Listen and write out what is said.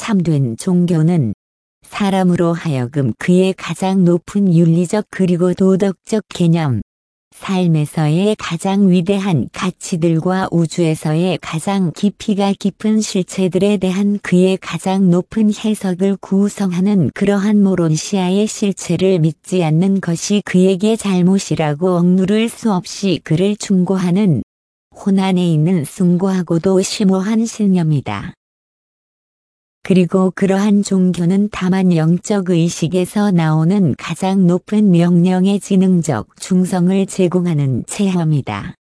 참된 종교는 사람으로 하여금 그의 가장 높은 윤리적 그리고 도덕적 개념, 삶에서의 가장 위대한 가치들과 우주에서의 가장 깊이가 깊은 실체들에 대한 그의 가장 높은 해석을 구성하는 그러한 모론시아의 실체를 믿지 않는 것이 그에게 잘못이라고 억누를 수 없이 그를 충고하는 혼안에 있는 숭고하고도 심오한 신념이다. 그리고 그러한 종교는 다만 영적 의식에서 나오는 가장 높은 명령의 지능적 중성을 제공하는 체험이다.